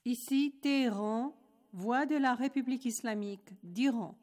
Ici Téhéran, voix de la République islamique d'Iran.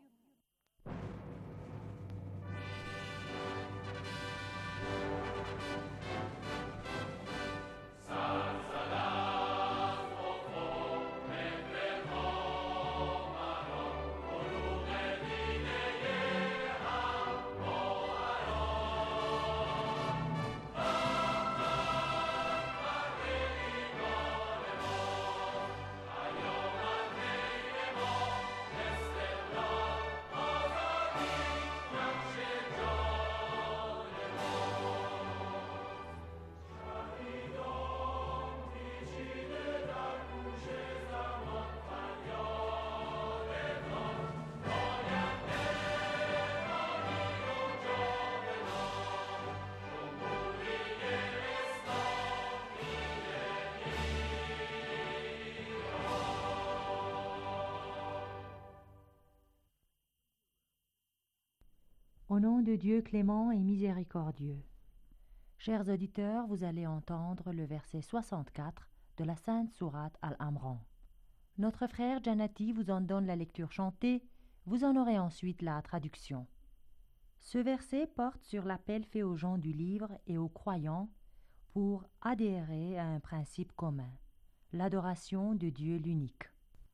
Au nom de Dieu clément et miséricordieux. Chers auditeurs, vous allez entendre le verset 64 de la Sainte Sourate Al-Amran. Notre frère Janati vous en donne la lecture chantée, vous en aurez ensuite la traduction. Ce verset porte sur l'appel fait aux gens du livre et aux croyants pour adhérer à un principe commun, l'adoration de Dieu l'unique.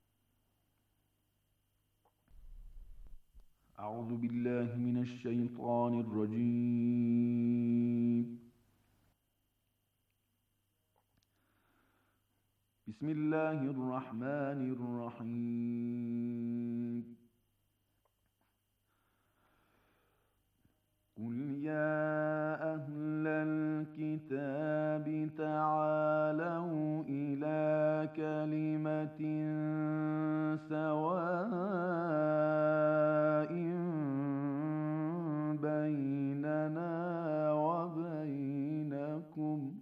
أعوذ بالله من الشيطان الرجيم بسم الله الرحمن الرحيم قل يا أهل الكتاب تعالوا إلى كلمة سواء بيننا وبينكم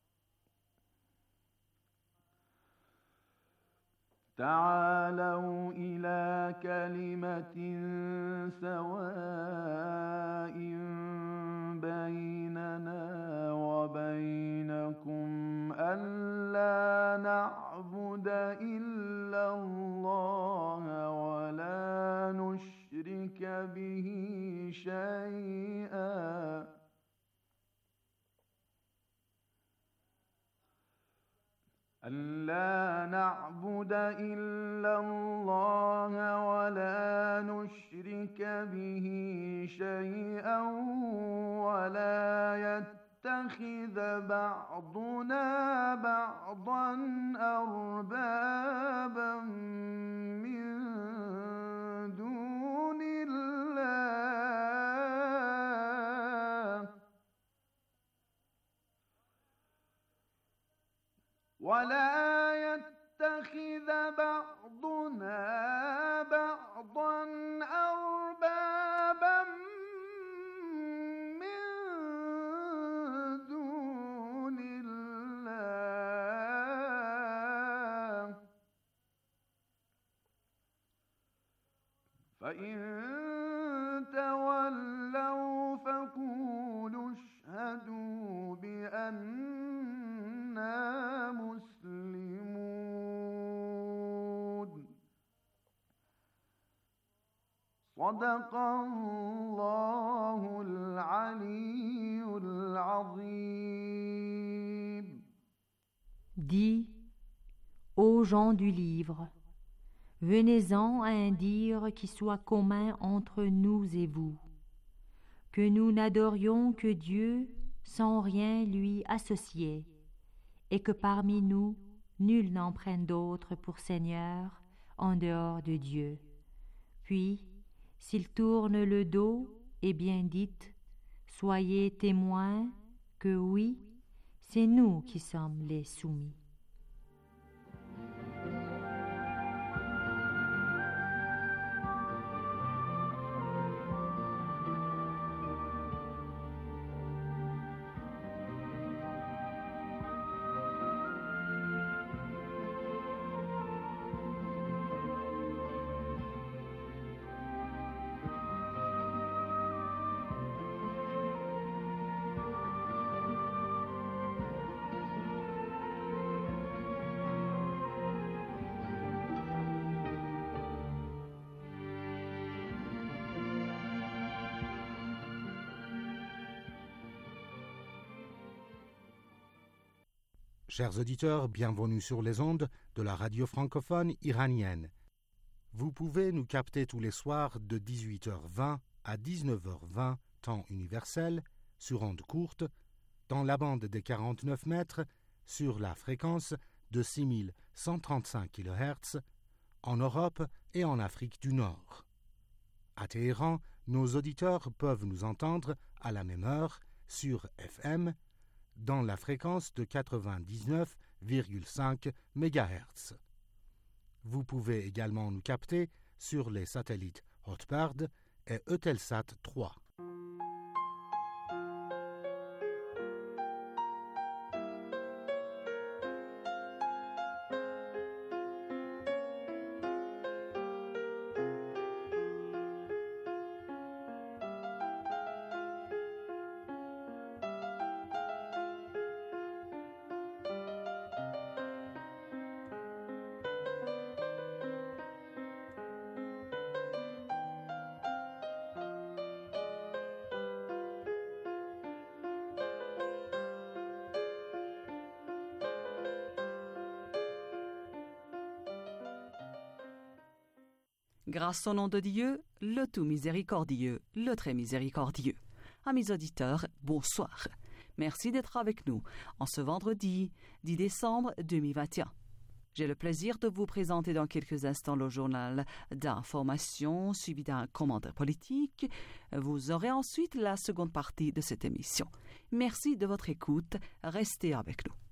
تعالوا إلى كلمة سواء بيننا وبينكم ألا نعبد إلا الله ولا نشرك به شيئا ألا نعبد إلا الله ولا نشرك به شيئا ولا يتخذ بعضنا بعضا أربابا من دون الله ولا يتخذ بعضنا بعضا أربابا من دون الله فإن تولوا فقولوا اشهدوا بأننا مسلمون صدق الله العلي العظيم. Dis, ô gens du livre, venez-en à un dire qui soit commun entre nous et vous, que nous n'adorions que Dieu sans rien lui associer, et que parmi nous, nul n'en prenne d'autre pour Seigneur en dehors de Dieu. Puis, s'il tourne le dos, eh bien dites, soyez témoins que oui, c'est nous qui sommes les soumis. Chers auditeurs, bienvenue sur les ondes de la radio francophone iranienne. Vous pouvez nous capter tous les soirs de 18h20 à 19h20, temps universel, sur ondes courtes, dans la bande des 49 mètres, sur la fréquence de 6135 kHz, en Europe et en Afrique du Nord. À Téhéran, nos auditeurs peuvent nous entendre à la même heure sur FM, dans la fréquence de 99,5 MHz. Vous pouvez également nous capter sur les satellites Hotbird et Eutelsat 3. Grâce au nom de Dieu, le tout miséricordieux, le très miséricordieux. Amis auditeurs, bonsoir. Merci d'être avec nous en ce vendredi 10 décembre 2021. J'ai le plaisir de vous présenter dans quelques instants le journal d'information suivi d'un commentaire politique. Vous aurez ensuite la seconde partie de cette émission. Merci de votre écoute. Restez avec nous.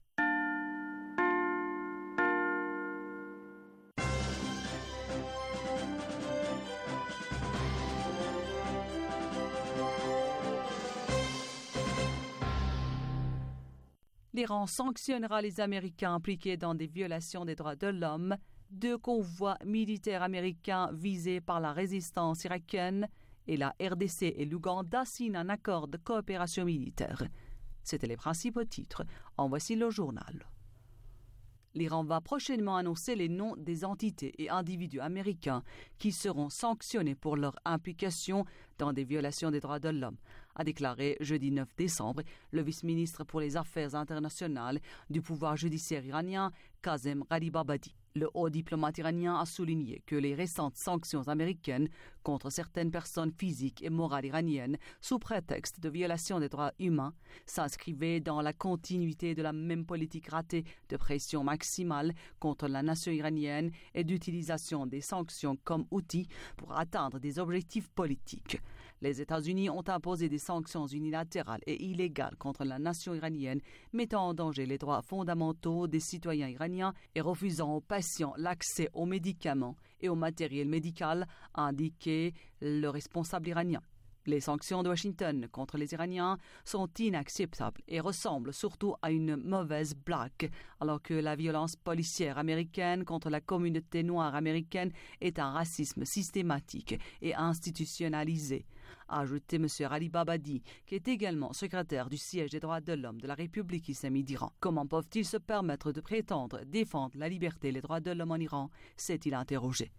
L'Iran sanctionnera les Américains impliqués dans des violations des droits de l'homme. 2 convois militaires américains visés par la résistance irakienne et la RDC et l'Ouganda signent un accord de coopération militaire. C'étaient les principaux titres. En voici le journal. L'Iran va prochainement annoncer les noms des entités et individus américains qui seront sanctionnés pour leur implication dans des violations des droits de l'homme, a déclaré jeudi 9 décembre le vice-ministre pour les Affaires internationales du pouvoir judiciaire iranien, Kazem Gharibabadi. Le haut diplomate iranien a souligné que les récentes sanctions américaines contre certaines personnes physiques et morales iraniennes sous prétexte de violation des droits humains s'inscrivaient dans la continuité de la même politique ratée de pression maximale contre la nation iranienne et d'utilisation des sanctions comme outil pour atteindre des objectifs politiques. Les États-Unis ont imposé des sanctions unilatérales et illégales contre la nation iranienne, mettant en danger les droits fondamentaux des citoyens iraniens et refusant aux patients l'accès aux médicaments et au matériel médical, a indiqué le responsable iranien. Les sanctions de Washington contre les Iraniens sont inacceptables et ressemblent surtout à une mauvaise blague, alors que la violence policière américaine contre la communauté noire américaine est un racisme systématique et institutionnalisé, a ajouté M. Gharibabadi, qui est également secrétaire du siège des droits de l'homme de la République islamique d'Iran. Comment peuvent-ils se permettre de prétendre défendre la liberté et les droits de l'homme en Iran, s'est-il interrogé.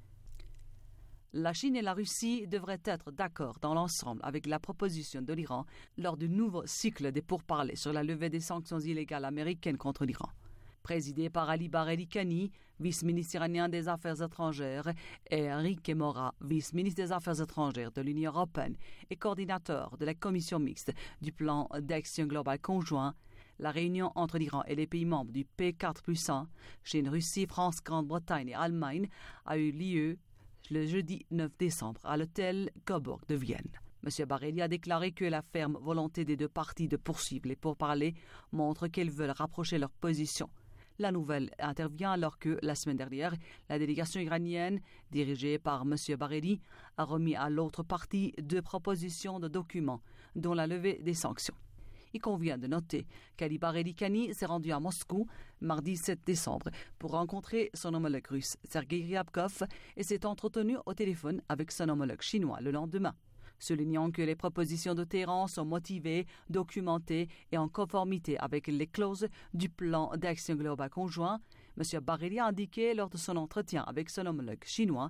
La Chine et la Russie devraient être d'accord dans l'ensemble avec la proposition de l'Iran lors du nouveau cycle des pourparlers sur la levée des sanctions illégales américaines contre l'Iran. Présidé par Ali Bareli Kani, vice-ministre iranien des Affaires étrangères, et Enrique Mora, vice-ministre des Affaires étrangères de l'Union européenne et coordinateur de la commission mixte du plan d'action globale conjoint, la réunion entre l'Iran et les pays membres du P4+1, Chine, Russie, France, Grande-Bretagne et Allemagne, a eu lieu le jeudi 9 décembre à l'hôtel Coburg de Vienne. M. Barelli a déclaré que la ferme volonté des 2 parties de poursuivre les pourparlers montre qu'elles veulent rapprocher leurs positions. La nouvelle intervient alors que, la semaine dernière, la délégation iranienne, dirigée par M. Barelli, a remis à l'autre partie 2 propositions de documents, dont la levée des sanctions. Il convient de noter qu'Ali Bareli Kani s'est rendu à Moscou mardi 7 décembre pour rencontrer son homologue russe Sergei Ryabkov et s'est entretenu au téléphone avec son homologue chinois le lendemain. Soulignant que les propositions de Téhéran sont motivées, documentées et en conformité avec les clauses du plan d'action globale conjoint, M. Barelli a indiqué lors de son entretien avec son homologue chinois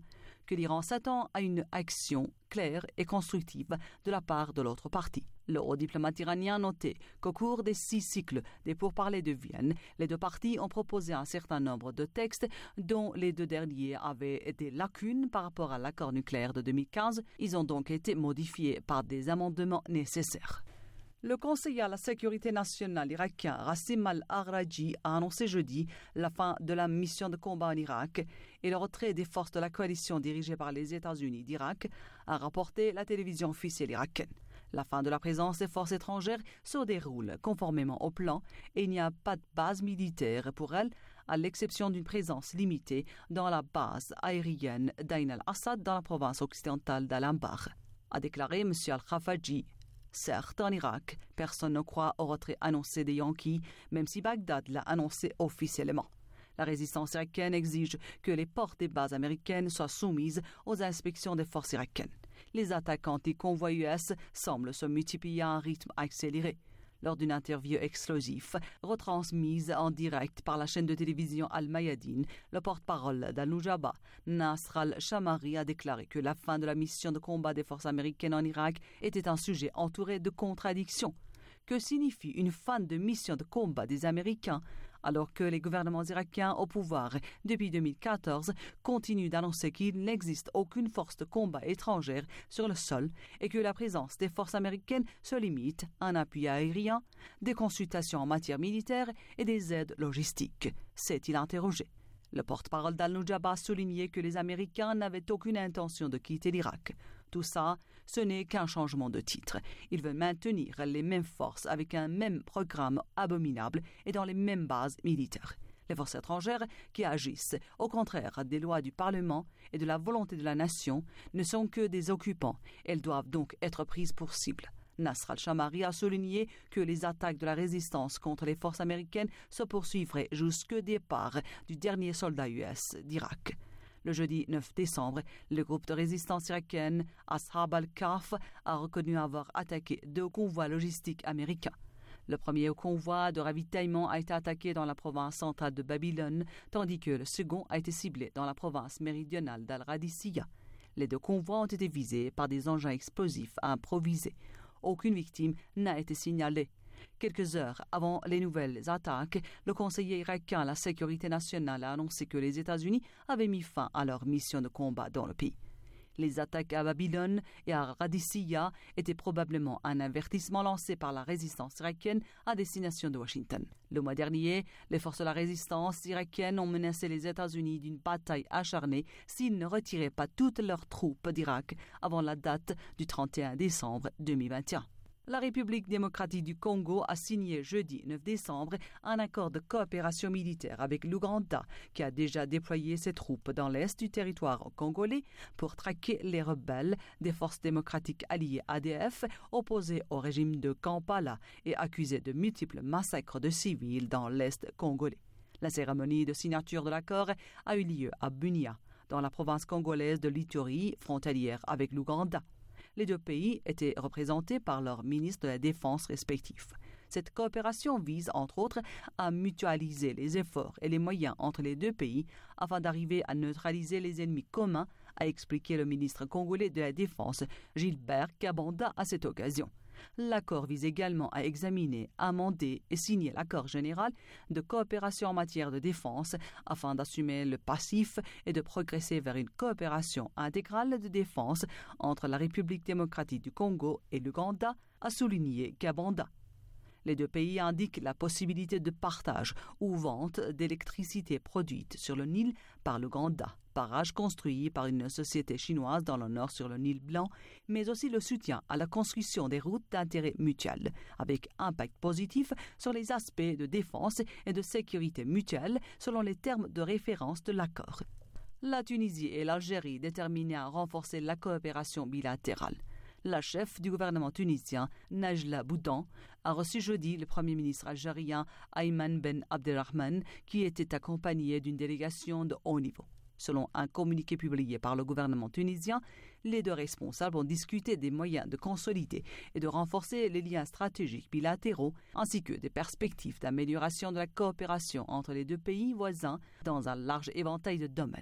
que l'Iran s'attend à une action claire et constructive de la part de l'autre partie. Le haut diplomate iranien notait qu'au cours des 6 cycles des pourparlers de Vienne, les deux parties ont proposé un certain nombre de textes dont les 2 derniers avaient des lacunes par rapport à l'accord nucléaire de 2015. Ils ont donc été modifiés par des amendements nécessaires. Le conseiller à la sécurité nationale irakien Rassim al-Araji a annoncé jeudi la fin de la mission de combat en Irak et le retrait des forces de la coalition dirigée par les États-Unis d'Irak, a rapporté la télévision officielle irakienne. La fin de la présence des forces étrangères se déroule conformément au plan et il n'y a pas de base militaire pour elles, à l'exception d'une présence limitée dans la base aérienne d'Ain al-Assad dans la province occidentale d'Al-Anbar, a déclaré M. Al-Khafaji. Certes, en Irak, personne ne croit au retrait annoncé des Yankees, même si Bagdad l'a annoncé officiellement. La résistance irakienne exige que les portes des bases américaines soient soumises aux inspections des forces irakiennes. Les attaques anti-convois US semblent se multiplier à un rythme accéléré. Lors d'une interview exclusive retransmise en direct par la chaîne de télévision Al-Mayadeen, le porte-parole d'Al-Nujaba, Nasr al-Shamari, a déclaré que la fin de la mission de combat des forces américaines en Irak était un sujet entouré de contradictions. Que signifie une fin de mission de combat des Américains alors que les gouvernements irakiens au pouvoir depuis 2014 continuent d'annoncer qu'il n'existe aucune force de combat étrangère sur le sol et que la présence des forces américaines se limite à un appui aérien, des consultations en matière militaire et des aides logistiques, s'est-il interrogé. Le porte-parole d'Al-Nujaba a souligné que les Américains n'avaient aucune intention de quitter l'Irak. Tout ça, ce n'est qu'un changement de titre. Ils veulent maintenir les mêmes forces avec un même programme abominable et dans les mêmes bases militaires. Les forces étrangères qui agissent au contraire des lois du Parlement et de la volonté de la nation ne sont que des occupants. Elles doivent donc être prises pour cible. Nasr al-Shamari a souligné que les attaques de la résistance contre les forces américaines se poursuivraient jusqu'au départ du dernier soldat US d'Irak. Le jeudi 9 décembre, le groupe de résistance irakienne Ashab al-Kahf a reconnu avoir attaqué 2 convois logistiques américains. Le premier convoi de ravitaillement a été attaqué dans la province centrale de Babylone, tandis que le second a été ciblé dans la province méridionale d'Al-Radisiyah. Les 2 convois ont été visés par des engins explosifs improvisés. Aucune victime n'a été signalée. Quelques heures avant les nouvelles attaques, le conseiller irakien à la sécurité nationale a annoncé que les États-Unis avaient mis fin à leur mission de combat dans le pays. Les attaques à Babylone et à Radisiyah étaient probablement un avertissement lancé par la résistance irakienne à destination de Washington. Le mois dernier, les forces de la résistance irakienne ont menacé les États-Unis d'une bataille acharnée s'ils ne retiraient pas toutes leurs troupes d'Irak avant la date du 31 décembre 2021. La République démocratique du Congo a signé jeudi 9 décembre un accord de coopération militaire avec l'Ouganda qui a déjà déployé ses troupes dans l'est du territoire congolais pour traquer les rebelles des forces démocratiques alliées ADF opposées au régime de Kampala et accusées de multiples massacres de civils dans l'est congolais. La cérémonie de signature de l'accord a eu lieu à Bunia, dans la province congolaise de l'Ituri, frontalière avec l'Ouganda. Les 2 pays étaient représentés par leurs ministres de la Défense respectifs. Cette coopération vise, entre autres, à mutualiser les efforts et les moyens entre les 2 pays afin d'arriver à neutraliser les ennemis communs, a expliqué le ministre congolais de la Défense, Gilbert Kabanda, à cette occasion. L'accord vise également à examiner, amender et signer l'accord général de coopération en matière de défense afin d'assumer le passif et de progresser vers une coopération intégrale de défense entre la République démocratique du Congo et l'Ouganda, a souligné Kabanda. Les 2 pays indiquent la possibilité de partage ou vente d'électricité produite sur le Nil par l'Ouganda, barrage construit par une société chinoise dans le nord sur le Nil Blanc, mais aussi le soutien à la construction des routes d'intérêt mutuel, avec impact positif sur les aspects de défense et de sécurité mutuelle selon les termes de référence de l'accord. La Tunisie et l'Algérie déterminées à renforcer la coopération bilatérale. La chef du gouvernement tunisien, Najla Boudan, a reçu jeudi le premier ministre algérien Ayman Ben Abdelrahman, qui était accompagné d'une délégation de haut niveau. Selon un communiqué publié par le gouvernement tunisien, les 2 responsables ont discuté des moyens de consolider et de renforcer les liens stratégiques bilatéraux, ainsi que des perspectives d'amélioration de la coopération entre les 2 pays voisins dans un large éventail de domaines.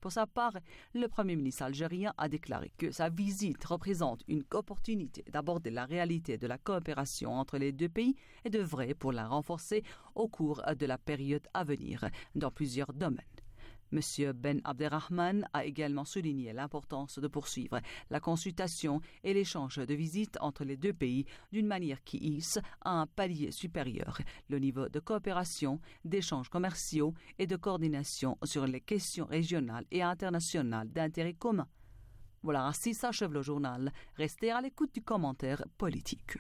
Pour sa part, le Premier ministre algérien a déclaré que sa visite représente une opportunité d'aborder la réalité de la coopération entre les deux pays et d'œuvrer pour la renforcer au cours de la période à venir dans plusieurs domaines. M. Ben Abderrahman a également souligné l'importance de poursuivre la consultation et l'échange de visites entre les deux pays d'une manière qui hisse à un palier supérieur le niveau de coopération, d'échanges commerciaux et de coordination sur les questions régionales et internationales d'intérêt commun. Voilà, ainsi s'achève le journal. Restez à l'écoute du commentaire politique.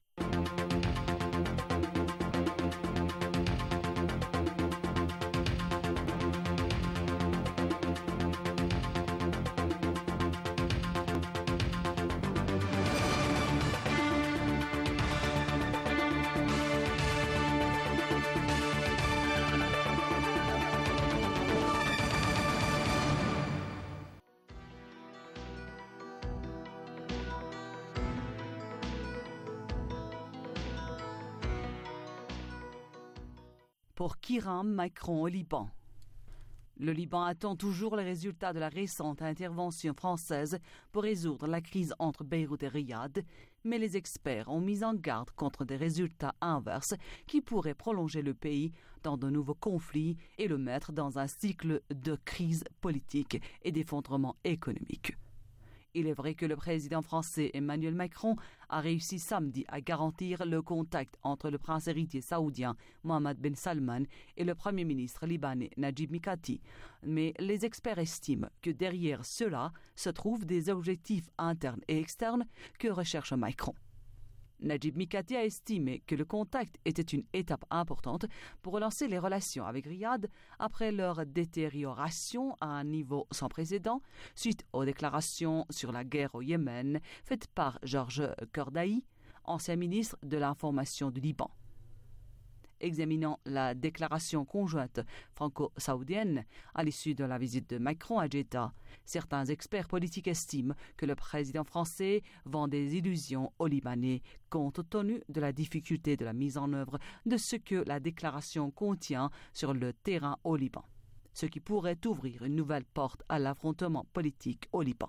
Pour qui rame Macron au Liban? Le Liban attend toujours les résultats de la récente intervention française pour résoudre la crise entre Beyrouth et Riyad, mais les experts ont mis en garde contre des résultats inverses qui pourraient prolonger le pays dans de nouveaux conflits et le mettre dans un cycle de crise politique et d'effondrement économique. Il est vrai que le président français Emmanuel Macron a réussi samedi à garantir le contact entre le prince héritier saoudien Mohammed Ben Salman et le premier ministre libanais Najib Mikati. Mais les experts estiment que derrière cela se trouvent des objectifs internes et externes que recherche Macron. Najib Mikati a estimé que le contact était une étape importante pour relancer les relations avec Riyad après leur détérioration à un niveau sans précédent suite aux déclarations sur la guerre au Yémen faites par Georges Kordaï, ancien ministre de l'Information du Liban. Examinant la déclaration conjointe franco-saoudienne à l'issue de la visite de Macron à Jeddah, certains experts politiques estiment que le président français vend des illusions aux Libanais compte tenu de la difficulté de la mise en œuvre de ce que la déclaration contient sur le terrain au Liban, ce qui pourrait ouvrir une nouvelle porte à l'affrontement politique au Liban.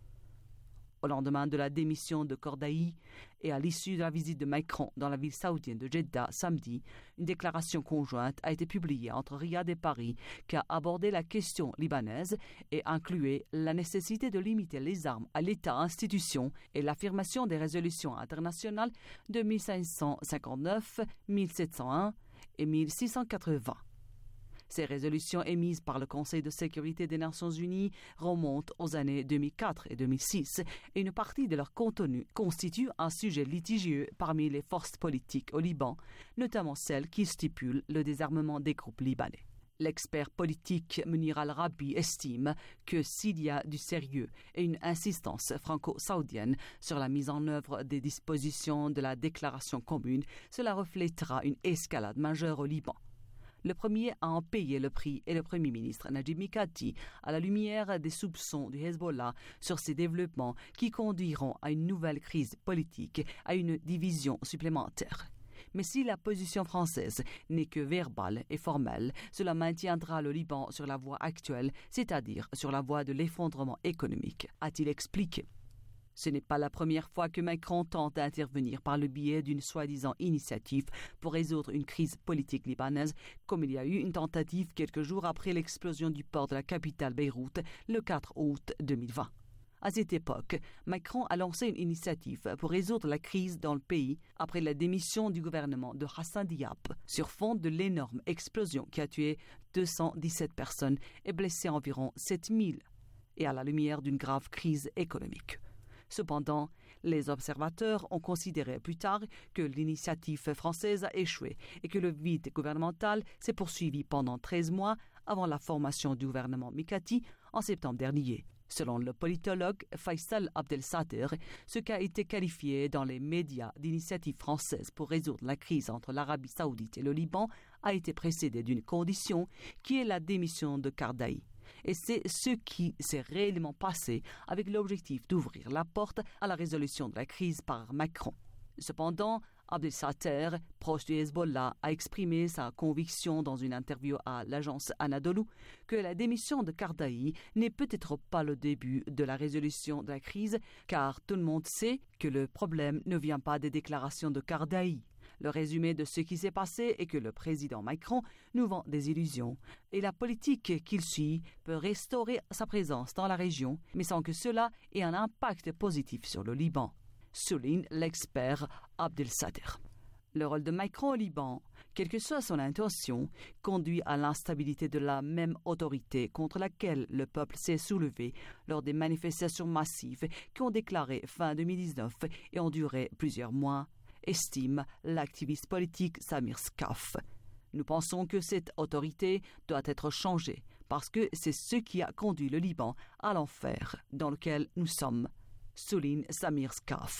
Au lendemain de la démission de Kordaï et à l'issue de la visite de Macron dans la ville saoudienne de Jeddah samedi, une déclaration conjointe a été publiée entre Riyad et Paris qui a abordé la question libanaise et incluait la nécessité de limiter les armes à l'État-institution et l'affirmation des résolutions internationales de 1559, 1701 et 1680. Ces résolutions émises par le Conseil de sécurité des Nations Unies remontent aux années 2004 et 2006 et une partie de leur contenu constitue un sujet litigieux parmi les forces politiques au Liban, notamment celles qui stipulent le désarmement des groupes libanais. L'expert politique Munir Al-Rabi estime que s'il y a du sérieux et une insistance franco-saoudienne sur la mise en œuvre des dispositions de la déclaration commune, cela reflètera une escalade majeure au Liban. Le premier à en payer le prix est le Premier ministre Najib Mikati, à la lumière des soupçons du Hezbollah sur ces développements qui conduiront à une nouvelle crise politique, à une division supplémentaire. Mais si la position française n'est que verbale et formelle, cela maintiendra le Liban sur la voie actuelle, c'est-à-dire sur la voie de l'effondrement économique, a-t-il expliqué. Ce n'est pas la première fois que Macron tente d'intervenir par le biais d'une soi-disant initiative pour résoudre une crise politique libanaise, comme il y a eu une tentative quelques jours après l'explosion du port de la capitale Beyrouth le 4 août 2020. À cette époque, Macron a lancé une initiative pour résoudre la crise dans le pays après la démission du gouvernement de Hassan Diab, sur fond de l'énorme explosion qui a tué 217 personnes et blessé environ 7000, et à la lumière d'une grave crise économique. Cependant, les observateurs ont considéré plus tard que l'initiative française a échoué et que le vide gouvernemental s'est poursuivi pendant 13 mois avant la formation du gouvernement Mikati en septembre dernier. Selon le politologue Faisal Abdel-Sader, ce qui a été qualifié dans les médias d'initiative française pour résoudre la crise entre l'Arabie saoudite et le Liban a été précédé d'une condition qui est la démission de Kordaï. Et c'est ce qui s'est réellement passé avec l'objectif d'ouvrir la porte à la résolution de la crise par Macron. Cependant, Abdel Satter, proche du Hezbollah, a exprimé sa conviction dans une interview à l'agence Anadolu que la démission de Kardaï n'est peut-être pas le début de la résolution de la crise, car tout le monde sait que le problème ne vient pas des déclarations de Kardaï. Le résumé de ce qui s'est passé est que le président Macron nous vend des illusions et la politique qu'il suit peut restaurer sa présence dans la région, mais sans que cela ait un impact positif sur le Liban, souligne l'expert Abdel Satter. Le rôle de Macron au Liban, quelle que soit son intention, conduit à l'instabilité de la même autorité contre laquelle le peuple s'est soulevé lors des manifestations massives qui ont déclaré fin 2019 et ont duré plusieurs mois, estime l'activiste politique Samir Skaf. Nous pensons que cette autorité doit être changée parce que c'est ce qui a conduit le Liban à l'enfer dans lequel nous sommes, souligne Samir Skaf.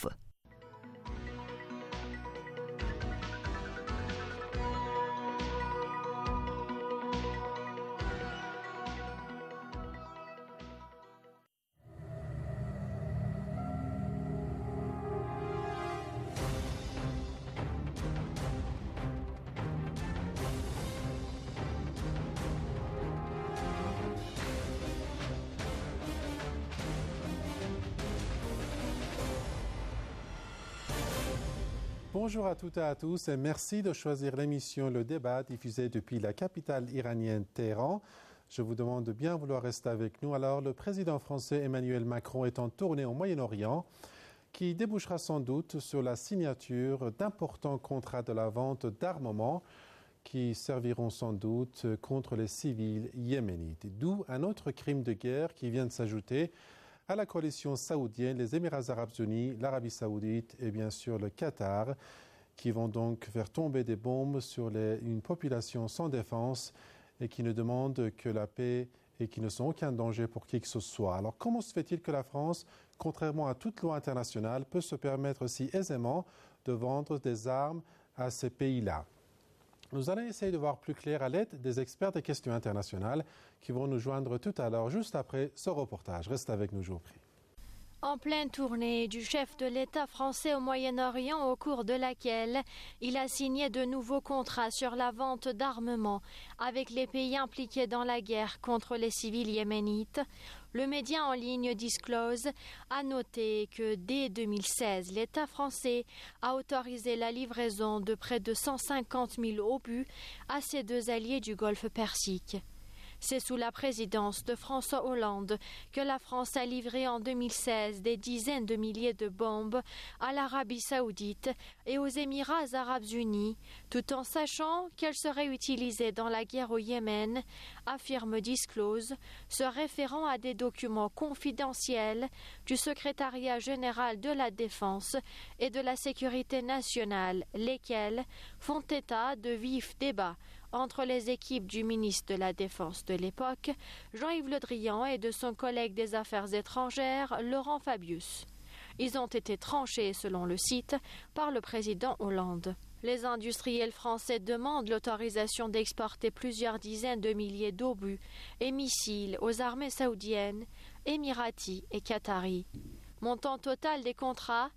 Bonjour à toutes et à tous et merci de choisir l'émission Le Débat diffusée depuis la capitale iranienne Téhéran. Je vous demande de bien vouloir rester avec nous. Alors, le président français Emmanuel Macron est en tournée au Moyen-Orient qui débouchera sans doute sur la signature d'importants contrats de la vente d'armements qui serviront sans doute contre les civils yéménites. D'où un autre crime de guerre qui vient de s'ajouter à la coalition saoudienne, les Émirats arabes unis, l'Arabie saoudite et bien sûr le Qatar, qui vont donc faire tomber des bombes sur une population sans défense et qui ne demandent que la paix et qui ne sont aucun danger pour qui que ce soit. Alors comment se fait-il que la France, contrairement à toute loi internationale, peut se permettre si aisément de vendre des armes à ces pays-là ? Nous allons essayer de voir plus clair à l'aide des experts des questions internationales qui vont nous joindre tout à l'heure, juste après ce reportage. Reste avec nous, je vous prie. En pleine tournée du chef de l'État français au Moyen-Orient, au cours de laquelle il a signé de nouveaux contrats sur la vente d'armements avec les pays impliqués dans la guerre contre les civils yéménites, le média en ligne Disclose a noté que dès 2016, l'État français a autorisé la livraison de près de 150 000 obus à ses deux alliés du Golfe Persique. C'est sous la présidence de François Hollande que la France a livré en 2016 des dizaines de milliers de bombes à l'Arabie saoudite et aux Émirats arabes unis, tout en sachant qu'elles seraient utilisées dans la guerre au Yémen, affirme Disclose, se référant à des documents confidentiels du secrétariat général de la Défense et de la Sécurité nationale, lesquels font état de vifs débats entre les équipes du ministre de la Défense de l'époque, Jean-Yves Le Drian, et de son collègue des Affaires étrangères, Laurent Fabius. Ils ont été tranchés, selon le site, par le président Hollande. Les industriels français demandent l'autorisation d'exporter plusieurs dizaines de milliers d'obus et missiles aux armées saoudiennes, émiraties et qataries. Montant total des contrats,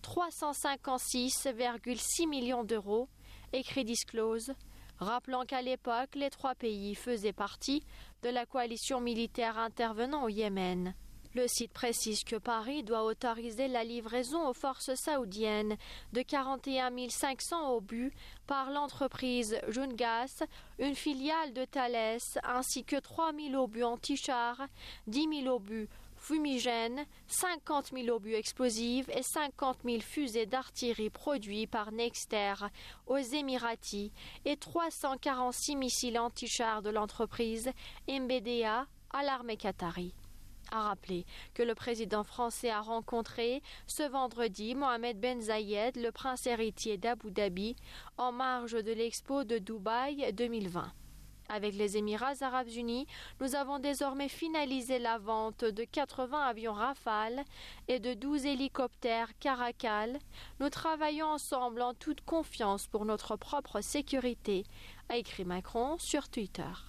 356,6 millions d'euros, écrit Disclose, rappelant qu'à l'époque, les trois pays faisaient partie de la coalition militaire intervenant au Yémen. Le site précise que Paris doit autoriser la livraison aux forces saoudiennes de 41 500 obus par l'entreprise Jungas, une filiale de Thales, ainsi que 3 000 obus anti-chars, 10 000 obus fumigènes, 50 000 obus explosifs et 50 000 fusées d'artillerie produits par Nexter aux Émiratis et 346 missiles anti-chars de l'entreprise MBDA à l'armée qatari. A rappelé que le président français a rencontré ce vendredi Mohamed Ben Zayed, le prince héritier d'Abu Dhabi, en marge de l'Expo de Dubaï 2020. Avec les Émirats arabes unis, nous avons désormais finalisé la vente de 80 avions Rafale et de 12 hélicoptères Caracal. Nous travaillons ensemble en toute confiance pour notre propre sécurité, a écrit Macron sur Twitter.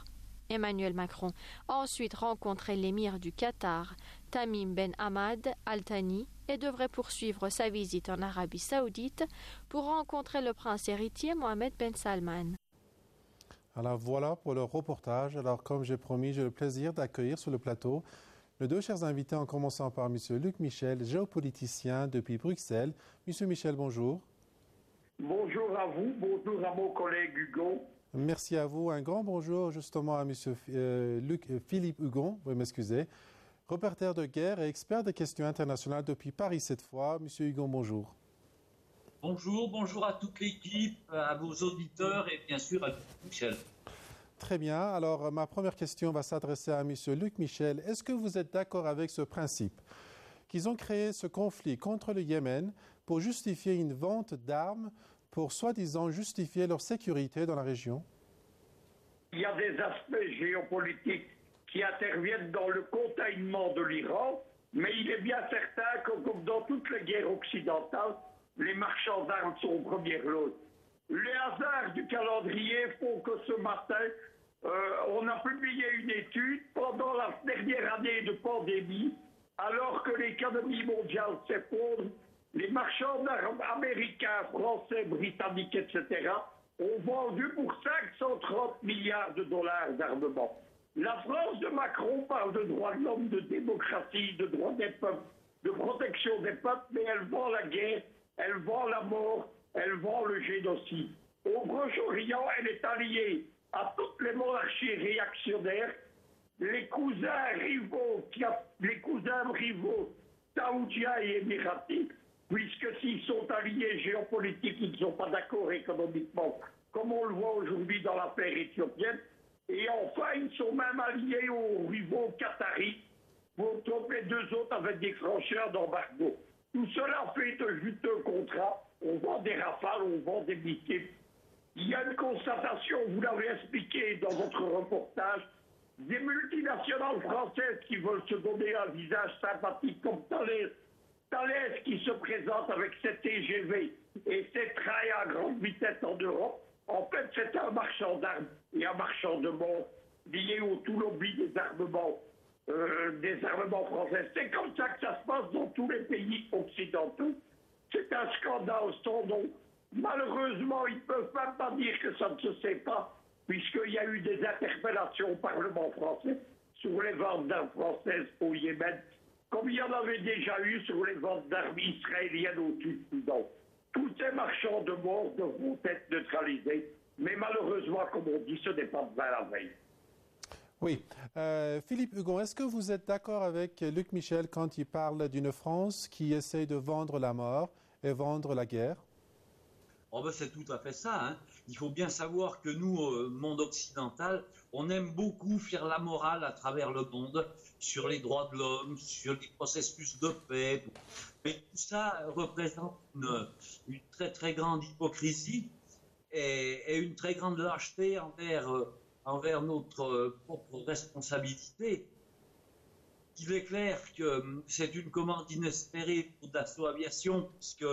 Emmanuel Macron a ensuite rencontré l'émir du Qatar, Tamim Ben Hamad Al Thani, et devrait poursuivre sa visite en Arabie Saoudite pour rencontrer le prince héritier Mohammed Ben Salman. Alors voilà pour le reportage. Alors comme j'ai promis, j'ai le plaisir d'accueillir sur le plateau nos deux chers invités, en commençant par M. Luc Michel, géopoliticien depuis Bruxelles. M. Michel, bonjour. Bonjour à vous, bonjour à mon collègue Hugon. Merci à vous. Un grand bonjour justement à M. Philippe Hugon, vous m'excusez, reporter de guerre et expert des questions internationales depuis Paris cette fois. M. Hugon, bonjour. Bonjour à toute l'équipe, à vos auditeurs et bien sûr à Michel. Très bien. Alors, ma première question va s'adresser à M. Luc Michel. Est-ce que vous êtes d'accord avec ce principe qu'ils ont créé ce conflit contre le Yémen pour justifier une vente d'armes, pour soi-disant justifier leur sécurité dans la région? Il y a des aspects géopolitiques qui interviennent dans le containment de l'Iran, mais il est bien certain que, comme dans toutes les guerres occidentales, les marchands d'armes sont aux premières loges. Les hasards du calendrier font que ce matin, on a publié une étude pendant la dernière année de pandémie, alors que l'économie mondiale s'effondre, les marchands d'armes américains, français, britanniques, etc. ont vendu pour 530 milliards de dollars d'armement. La France de Macron parle de droits de l'homme, de démocratie, de droits des peuples, de protection des peuples, mais elle vend la guerre, elle vend la mort, elle vend le génocide. Au Proche-Orient, elle est alliée à toutes les monarchies réactionnaires, les cousins rivaux saoudiens et émiratis, puisque s'ils sont alliés géopolitiques, ils ne sont pas d'accord économiquement, comme on le voit aujourd'hui dans l'affaire éthiopienne. Et enfin, ils sont même alliés aux rivaux qataris, pour tromper les deux autres avec des francheurs d'embargo. Tout cela fait de juteux contrats. On vend des rafales, on vend des missiles. Il y a une constatation, vous l'avez expliqué dans votre reportage, des multinationales françaises qui veulent se donner un visage sympathique comme Thales qui se présente avec ses TGV et ses trains à grande vitesse en Europe. En fait, c'est un marchand d'armes et un marchand de mort lié au tout lobby des armements français. C'est comme ça que ça se passe dans tous les pays occidentaux. C'est un scandale sans nom. Malheureusement, ils ne peuvent même pas dire que ça ne se sait pas, puisqu'il y a eu des interpellations au Parlement français sur les ventes d'armes françaises au Yémen, comme il y en avait déjà eu sur les ventes d'armes israéliennes au Sud-Soudan. Tous ces marchands de mort devront être neutralisés, mais malheureusement, comme on dit, ce n'est pas demain la veille. Oui. Philippe Hugon, est-ce que vous êtes d'accord avec Luc Michel quand il parle d'une France qui essaie de vendre la mort et vendre la guerre? Oh ben c'est tout à fait ça. Hein. Il faut bien savoir que nous, monde occidental, on aime beaucoup faire la morale à travers le monde sur les droits de l'homme, sur les processus de paix. Mais tout ça représente une très très grande hypocrisie et une très grande lâcheté envers notre propre responsabilité. Il est clair que c'est une commande inespérée pour Dassault Aviation, puisque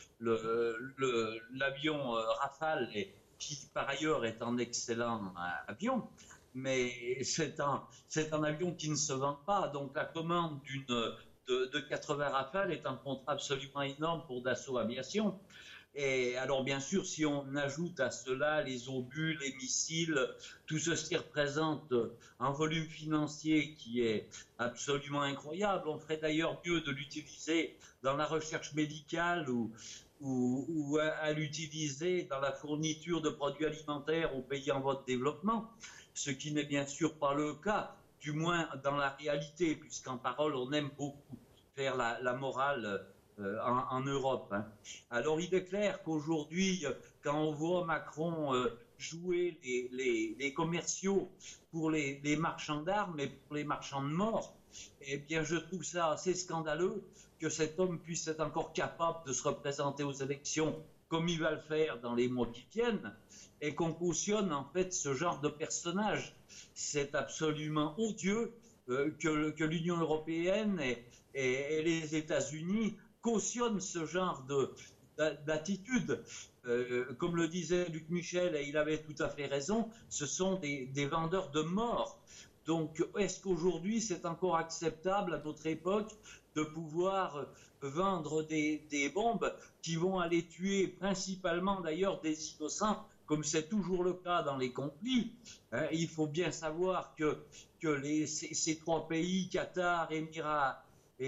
l'avion Rafale, qui par ailleurs est un excellent avion, mais c'est un avion qui ne se vend pas. Donc la commande de 80 Rafales est un contrat absolument énorme pour Dassault Aviation. Et alors bien sûr, si on ajoute à cela les obus, les missiles, tout ceci représente un volume financier qui est absolument incroyable. On ferait d'ailleurs mieux de l'utiliser dans la recherche médicale ou à l'utiliser dans la fourniture de produits alimentaires aux pays en voie de développement, ce qui n'est bien sûr pas le cas, du moins dans la réalité, puisqu'en parole on aime beaucoup faire la morale en Europe. Hein. Alors il est clair qu'aujourd'hui, quand on voit Macron jouer les commerciaux pour les marchands d'armes et pour les marchands de morts, eh bien je trouve ça assez scandaleux que cet homme puisse être encore capable de se représenter aux élections comme il va le faire dans les mois qui viennent, et qu'on cautionne en fait ce genre de personnage. C'est absolument odieux que l'Union européenne et les États-Unis cautionnent ce genre d'attitude. Comme le disait Luc Michel, et il avait tout à fait raison, ce sont des vendeurs de mort. Donc, est-ce qu'aujourd'hui, c'est encore acceptable à notre époque de pouvoir vendre des bombes qui vont aller tuer principalement d'ailleurs des innocents, comme c'est toujours le cas dans les conflits? Il faut bien savoir que ces trois pays, Qatar, Émirats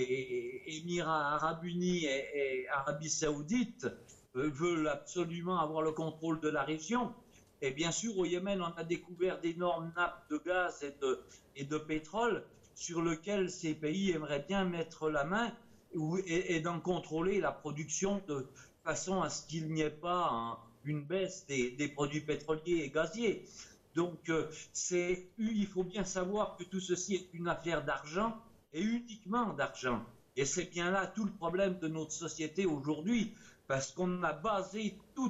arabes unis et Arabie saoudite, veulent absolument avoir le contrôle de la région. Et bien sûr, au Yémen, on a découvert d'énormes nappes de gaz et de pétrole sur lesquelles ces pays aimeraient bien mettre la main et d'en contrôler la production de façon à ce qu'il n'y ait pas une baisse des produits pétroliers et gaziers. Donc, il faut bien savoir que tout ceci est une affaire d'argent et uniquement d'argent. Et c'est bien là tout le problème de notre société aujourd'hui, parce qu'on a basé tout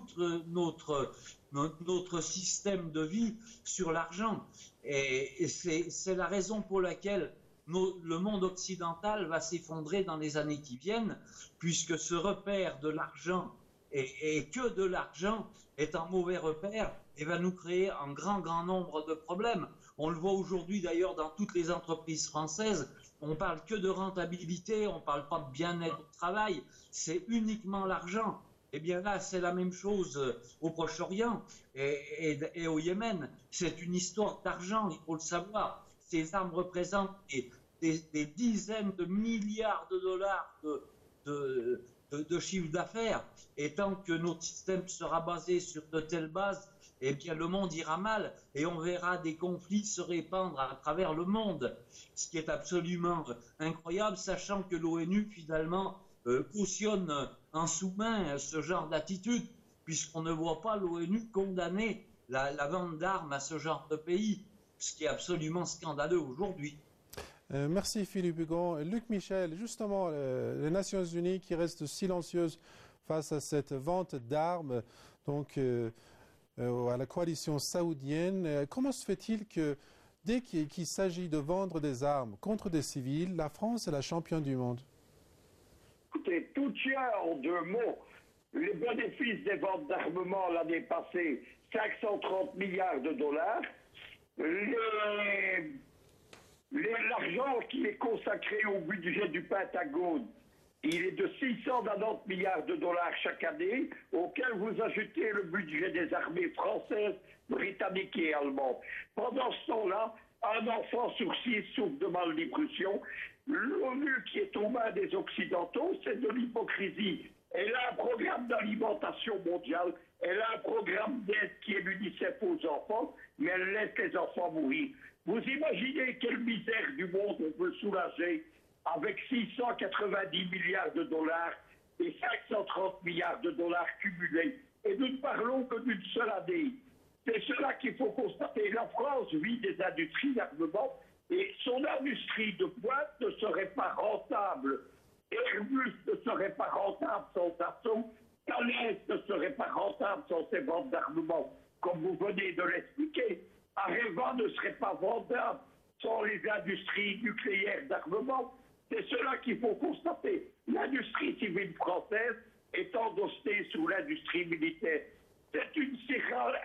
notre système de vie sur l'argent. Et c'est la raison pour laquelle le monde occidental va s'effondrer dans les années qui viennent, puisque ce repère de l'argent et que de l'argent est un mauvais repère et va nous créer un grand nombre de problèmes. On le voit aujourd'hui d'ailleurs dans toutes les entreprises françaises. On parle que de rentabilité, on parle pas de bien-être au travail, c'est uniquement l'argent. Eh bien là, c'est la même chose au Proche-Orient et au Yémen. C'est une histoire d'argent, il faut le savoir. Ces armes représentent des dizaines de milliards de dollars de chiffre d'affaires. Et tant que notre système sera basé sur de telles bases, eh bien le monde ira mal et on verra des conflits se répandre à travers le monde. Ce qui est absolument incroyable, sachant que l'ONU finalement cautionne en sous-main ce genre d'attitude, puisqu'on ne voit pas l'ONU condamner la vente d'armes à ce genre de pays, ce qui est absolument scandaleux aujourd'hui. Merci Philippe Hugon. Luc Michel, justement, les Nations Unies qui restent silencieuses face à cette vente d'armes, donc à la coalition saoudienne. Comment se fait-il que dès qu'il s'agit de vendre des armes contre des civils, la France est la championne du monde? Écoutez, tout tient en deux mots. Les bénéfices des ventes d'armement l'année passée, 530 milliards de dollars. L'argent qui est consacré au budget du Pentagone, il est de 690 milliards de dollars chaque année, auquel vous ajoutez le budget des armées françaises, britanniques et allemandes. Pendant ce temps-là, un enfant sur 6 souffre de malnutrition. L'ONU qui est aux mains des Occidentaux, c'est de l'hypocrisie. Elle a un programme d'alimentation mondiale, elle a un programme d'aide qui est l'UNICEF aux enfants, mais elle laisse les enfants mourir. Vous imaginez quelle misère du monde on peut soulager avec 690 milliards de dollars et 530 milliards de dollars cumulés. Et nous ne parlons que d'une seule année. C'est cela qu'il faut constater. La France vit des industries d'armement et son industrie de pointe ne serait pas rentable. Airbus ne serait pas rentable sans Dassault. Thales ne serait pas rentable sans ses ventes d'armement, comme vous venez de l'expliquer. Areva ne serait pas vendable sans les industries nucléaires d'armement. C'est cela qu'il faut constater. L'industrie civile française est endossée sous l'industrie militaire. C'est une spirale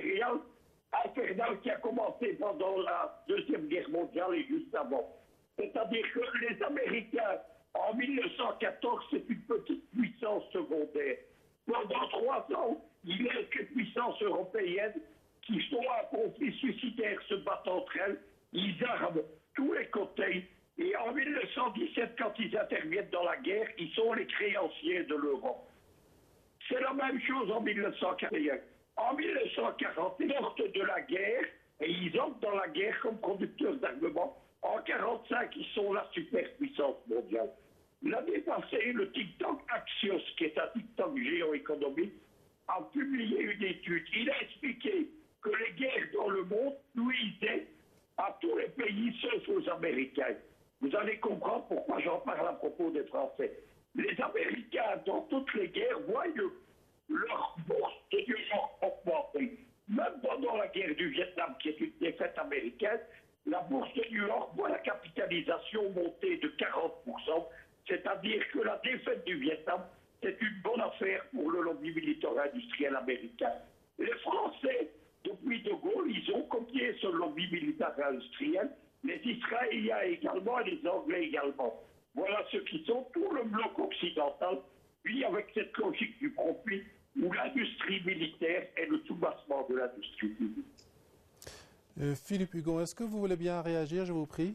infernale qui a commencé pendant la Deuxième Guerre mondiale et juste avant. C'est-à-dire que les Américains, en 1914, c'est une petite puissance secondaire. Pendant 3 ans, il reste que les puissances européennes qui sont un conflit suicidaire se battent entre elles. Ils arment tous les côtés. Et en 1917, quand ils interviennent dans la guerre, ils sont les créanciers de l'Europe. C'est la même chose en 1941. En 1940, ils sortent de la guerre et ils entrent dans la guerre comme producteurs d'armement. En 1945, ils sont la superpuissance mondiale. L'année passée, le think tank Axios, qui est un think tank géoéconomique, a publié une étude. Il a expliqué que les guerres dans le monde nuisaient à tous les pays sauf aux Américains. Vous allez comprendre pourquoi j'en parle à propos des Français. Les Américains, dans toutes les guerres, voient leur bourse de New York augmenter. Même pendant la guerre du Vietnam, qui est une défaite américaine, la bourse de New York voit la capitalisation monter de 40%, c'est-à-dire que la défaite du Vietnam, c'est une bonne affaire pour le lobby militaire industriel américain. Les Français, depuis De Gaulle, ils ont copié ce lobby militaire industriel, les Israéliens également et les Anglais également. Voilà ceux qui sont, tout le bloc occidental, puis avec cette logique du profit où l'industrie militaire est le soubassement de l'industrie civile. Philippe Hugon, est-ce que vous voulez bien réagir, je vous prie?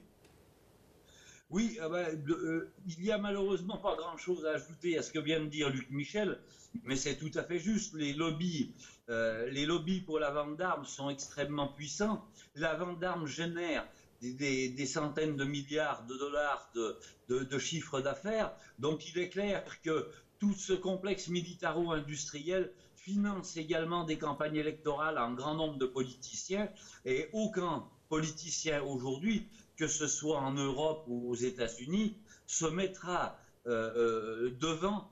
Oui, il n'y a malheureusement pas grand-chose à ajouter à ce que vient de dire Luc Michel, mais c'est tout à fait juste. Les lobbies pour la vente d'armes sont extrêmement puissants. La vente d'armes génère des centaines de milliards de dollars de chiffre d'affaires. Donc il est clair que tout ce complexe militaro-industriel finance également des campagnes électorales à un grand nombre de politiciens, et aucun politicien aujourd'hui, que ce soit en Europe ou aux États-Unis, se mettra devant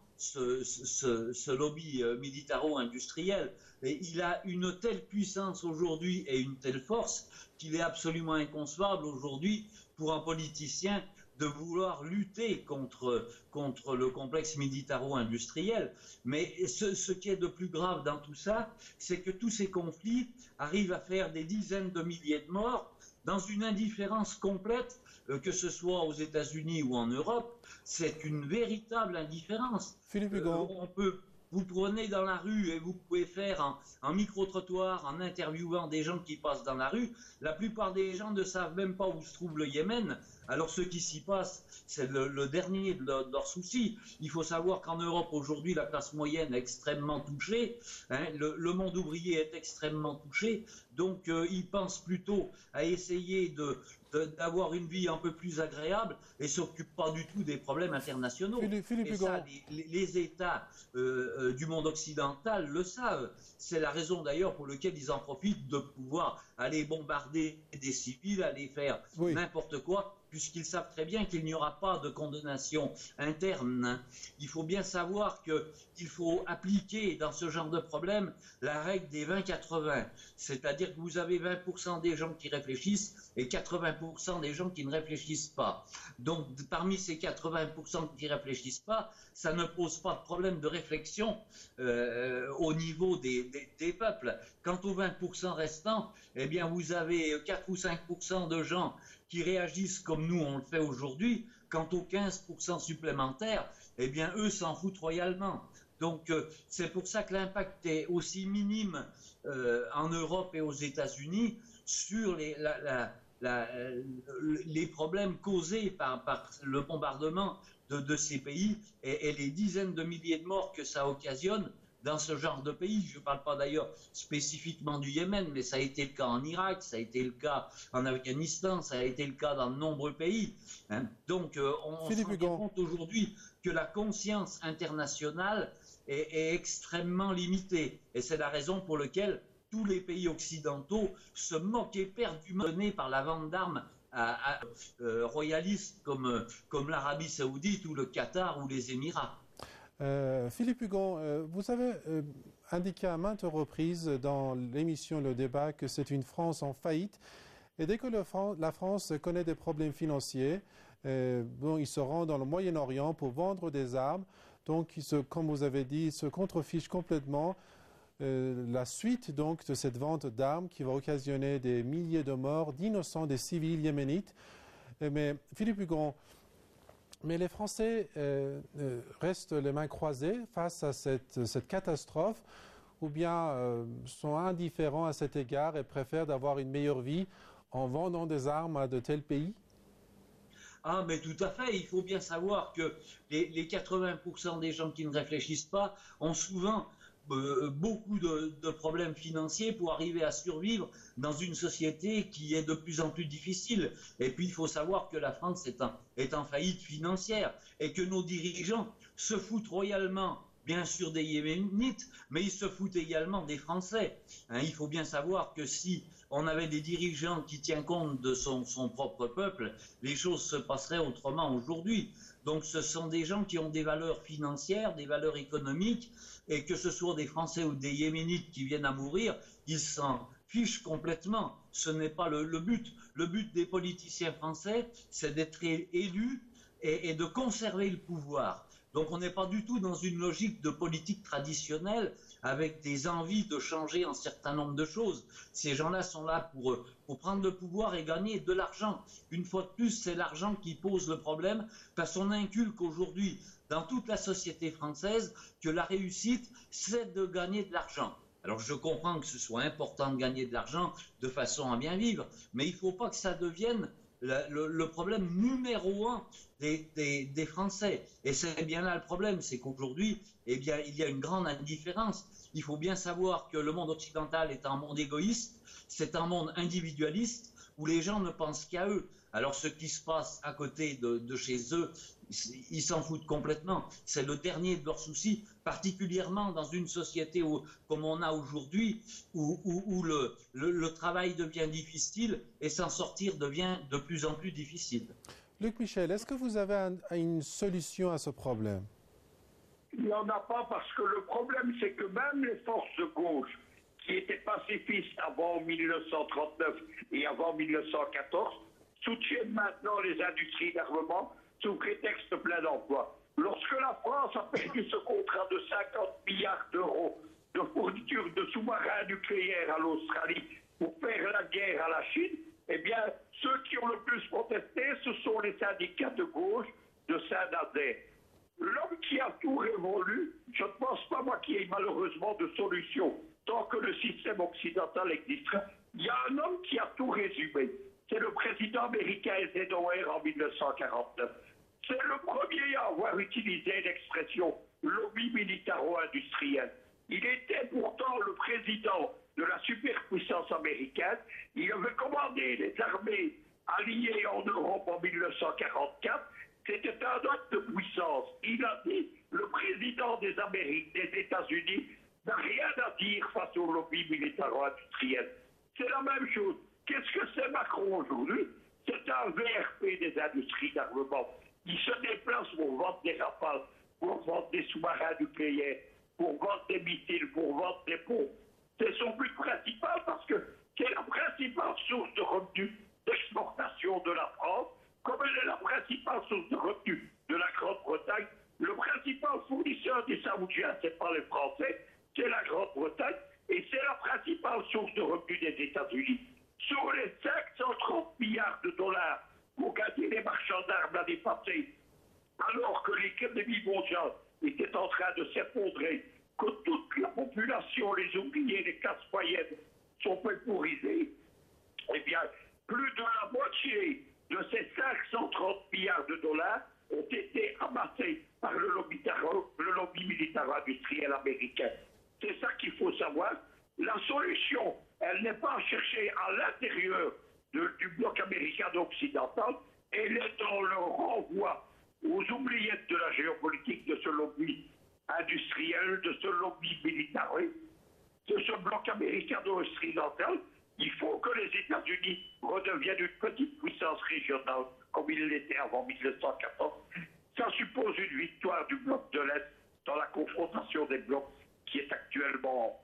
ce lobby militaro-industriel. Et il a une telle puissance aujourd'hui et une telle force qu'il est absolument inconcevable aujourd'hui pour un politicien de vouloir lutter contre le complexe militaro-industriel. Mais ce qui est de plus grave dans tout ça, c'est que tous ces conflits arrivent à faire des dizaines de milliers de morts dans une indifférence complète, que ce soit aux États-Unis ou en Europe. C'est une véritable indifférence. Philippe Hugon. Vous prenez dans la rue et vous pouvez faire un micro-trottoir en interviewant des gens qui passent dans la rue. La plupart des gens ne savent même pas où se trouve le Yémen. Alors ce qui s'y passe, c'est le dernier de leurs soucis. Il faut savoir qu'en Europe aujourd'hui, la classe moyenne est extrêmement touchée. Le monde ouvrier est extrêmement touché. Donc ils pensent plutôt à essayer d'avoir une vie un peu plus agréable et s'occupent pas du tout des problèmes internationaux. Philippe et ça, les États du monde occidental le savent. C'est la raison d'ailleurs pour laquelle ils en profitent de pouvoir aller bombarder des civils, aller faire n'importe quoi, puisqu'ils savent très bien qu'il n'y aura pas de condamnation interne. Il faut bien savoir qu'il faut appliquer dans ce genre de problème la règle des 20-80. C'est-à-dire que vous avez 20% des gens qui réfléchissent et 80% des gens qui ne réfléchissent pas. Donc parmi ces 80% qui ne réfléchissent pas, ça ne pose pas de problème de réflexion au niveau des peuples. Quant aux 20% restants, eh bien vous avez 4 ou 5% de gens qui réagissent comme nous on le fait aujourd'hui. Quant aux 15% supplémentaires, eh bien eux s'en foutent royalement. Donc c'est pour ça que l'impact est aussi minime en Europe et aux États-Unis sur les problèmes causés par le bombardement de ces pays et les dizaines de milliers de morts que ça occasionne dans ce genre de pays. Je ne parle pas d'ailleurs spécifiquement du Yémen, mais ça a été le cas en Irak, ça a été le cas en Afghanistan, ça a été le cas dans de nombreux pays. Donc on se rend compte aujourd'hui que la conscience internationale est extrêmement limitée. Et c'est la raison pour laquelle tous les pays occidentaux se moquent éperdument par la vente d'armes à royalistes comme l'Arabie Saoudite ou le Qatar ou les Émirats. Philippe Hugon, vous avez indiqué à maintes reprises dans l'émission Le Débat que c'est une France en faillite. Et dès que la France connaît des problèmes financiers, il se rend dans le Moyen-Orient pour vendre des armes. Donc, comme vous avez dit, il se contrefiche complètement la suite donc, de cette vente d'armes qui va occasionner des milliers de morts d'innocents, des civils yéménites. Mais Philippe Hugon, mais les Français restent les mains croisées face à cette catastrophe, ou bien sont indifférents à cet égard et préfèrent d'avoir une meilleure vie en vendant des armes à de tels pays? Ah, mais tout à fait. Il faut bien savoir que les 80% des gens qui ne réfléchissent pas ont souvent beaucoup de problèmes financiers pour arriver à survivre dans une société qui est de plus en plus difficile. Et puis il faut savoir que la France est en faillite financière et que nos dirigeants se foutent royalement, bien sûr, des Yéménites, mais ils se foutent également des Français. Il faut bien savoir que si on avait des dirigeants qui tiennent compte de son propre peuple, les choses se passeraient autrement aujourd'hui. Donc ce sont des gens qui ont des valeurs financières, des valeurs économiques, et que ce soit des Français ou des Yéménites qui viennent à mourir, ils s'en fichent complètement. Ce n'est pas le but. Le but des politiciens français, c'est d'être élus et de conserver le pouvoir. Donc on n'est pas du tout dans une logique de politique traditionnelle avec des envies de changer un certain nombre de choses. Ces gens-là sont là pour prendre le pouvoir et gagner de l'argent. Une fois de plus, c'est l'argent qui pose le problème, parce qu'on inculque aujourd'hui dans toute la société française que la réussite, c'est de gagner de l'argent. Alors je comprends que ce soit important de gagner de l'argent de façon à bien vivre, mais il ne faut pas que ça devienne le problème numéro un des Français. Et c'est bien là le problème, c'est qu'aujourd'hui, eh bien, il y a une grande indifférence. Il faut bien savoir que le monde occidental est un monde égoïste, c'est un monde individualiste où les gens ne pensent qu'à eux. Alors ce qui se passe à côté de chez eux, ils s'en foutent complètement. C'est le dernier de leurs soucis, particulièrement dans une société comme on a aujourd'hui, où le travail devient difficile et s'en sortir devient de plus en plus difficile. Luc Michel, est-ce que vous avez une solution à ce problème? Il n'y en a pas, parce que le problème, c'est que même les forces de gauche, qui étaient pacifistes avant 1939 et avant 1914, soutiennent maintenant les industries d'armement sous prétexte plein d'emploi. Lorsque la France a perdu ce contrat de 50 milliards d'euros de fourniture de sous-marins nucléaires à l'Australie pour faire la guerre à la Chine, eh bien, ceux qui ont le plus protesté, ce sont les syndicats de gauche de Saint-Nazaire. L'homme qui a tout révolu, je ne pense pas, moi, qu'il y ait malheureusement de solution. Tant que le système occidental existera, il y a un homme qui a tout résumé. C'est le président américain Eisenhower en 1949. C'est le premier à avoir utilisé l'expression lobby militaro-industriel. Il était pourtant le président de la superpuissance américaine. Il avait commandé les armées alliées en Europe en 1944. C'était un acte de puissance. Il a dit, le président des États-Unis n'a rien à dire face au lobby militaro-industriel. C'est la même chose. Qu'est-ce que c'est Macron aujourd'hui? C'est un VRP des industries d'armement. Il se déplace pour vendre des rafales, pour vendre des sous-marins nucléaires, pour vendre des missiles, pour vendre des pompes. C'est son but principal, parce que c'est la principale source de revenus d'exportation de la France, comme elle est la principale source de revenus de la Grande-Bretagne. Le principal fournisseur des Saoudiens, c'est pas les Français, c'est la Grande-Bretagne, et c'est la principale source de revenus des États-Unis. Sur les 530 milliards de dollars pour gagner les marchands d'armes l'année passée, alors que l'économie mondiale était en train de s'effondrer, que toute la population, les ouvriers, les classes moyennes sont pulvérisés, eh bien, plus de la moitié de ces 530 milliards de dollars ont été amassés par le lobby militaro-industriel américain. C'est ça qu'il faut savoir. La solution, elle n'est pas à chercher à l'intérieur du bloc américain occidental, elle est dans le renvoi aux oubliettes de la géopolitique de ce lobby industriel, de ce lobby militaire, de ce bloc américain occidental. Il faut que les États-Unis redeviennent une petite puissance régionale comme il l'était avant 1914. Ça suppose une victoire du bloc de l'Est dans la confrontation des blocs qui est actuellement...